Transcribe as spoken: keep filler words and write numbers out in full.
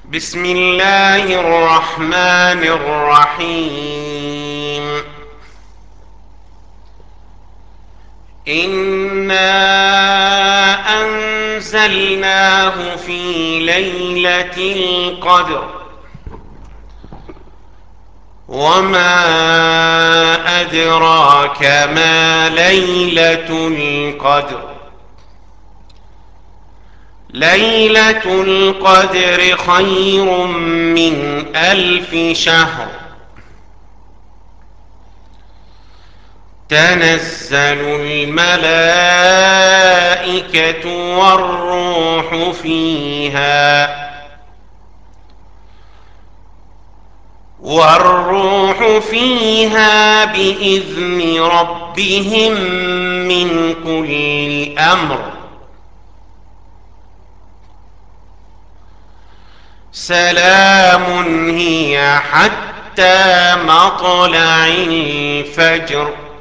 بسم الله الرحمن الرحيم. إنا أنزلناه في ليلة القدر وما أدراك ما ليلة القدر. ليلة القدر خير من ألف شهر. تنزل الملائكة والروح فيها والروح فيها بإذن ربهم من كل أمر. سلام هي حتى مطلع الفجر.